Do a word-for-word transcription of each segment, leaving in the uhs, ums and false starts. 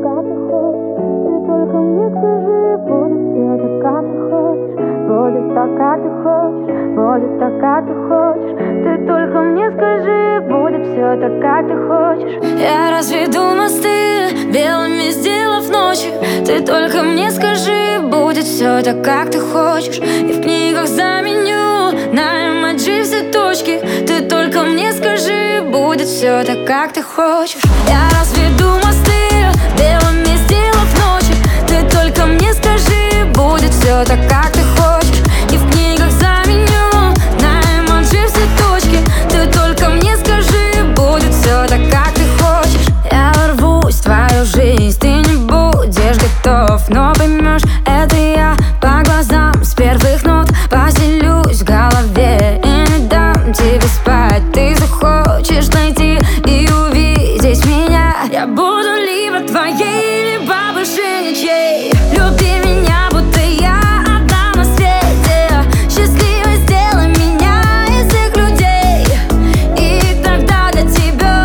как ты хочешь. Ты только мне скажи, будет все так, как ты хочешь. Будет так, как ты хочешь, будет так, как ты хочешь. Ты только мне скажи, будет все так, как ты хочешь. Я разведу мосты, белыми сделав ночи. Ты только мне скажи, будет все так, как ты хочешь. И в книгах заменю на эмоджи все точки. Ты только мне скажи, будет все так, как ты хочешь. Я разведу мосты, белыми сделав ночи. Ты только мне скажи, будет все так, как ты хочешь. И в книгах заменю на эмоджи все точки. Ты только мне скажи, будет все так, как ты хочешь. Я ворвусь в твою жизнь, ты не будешь готов, но поймешь, это я по глазам с первых нот. Поселюсь в голове и не дам тебе спать. Ты захочешь найти и увидеть меня. Я буду либо твоей, либо больше ничьей. Люби меня, будто я одна на свете. Счастливой сделай меня из всех людей. И тогда для тебя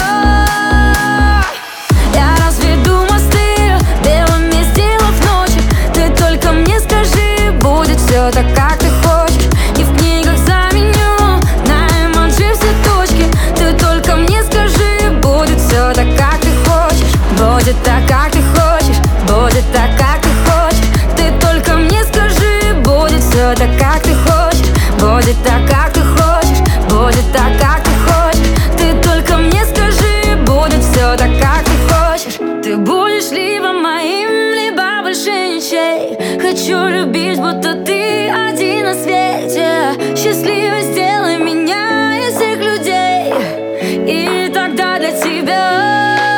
я разведу мосты, белыми сделав ночи. Ты только мне скажи, будет все так, как ты хочешь. И в книгах заменю на эмоджи все точки. Ты только мне скажи, будет все так, как ты хочешь. Будет так, как ты хочешь, будет так, как ты хочешь. Ты только мне скажи, будет все так, как ты хочешь. Будет так, как ты хочешь, будет так, как ты хочешь. Ты только мне скажи, будет все так, как ты хочешь. Ты будешь либо моим, либо больше ничей. Хочу любить, будто ты один на свете. Счастливой сделай меня из всех людей. И тогда для тебя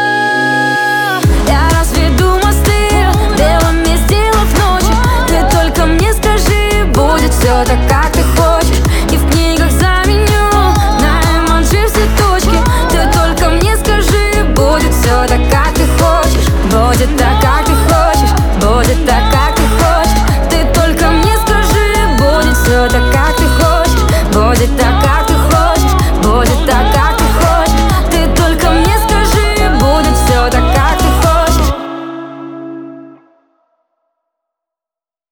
я разведу мосты, белыми сделав ночи. Ты только мне скажи, будет все так, как ты хочешь. И в книгах заменю на эмоджи все точки. Ты только мне скажи, будет все так, как ты хочешь. Будет так, как ты хочешь, будет так, как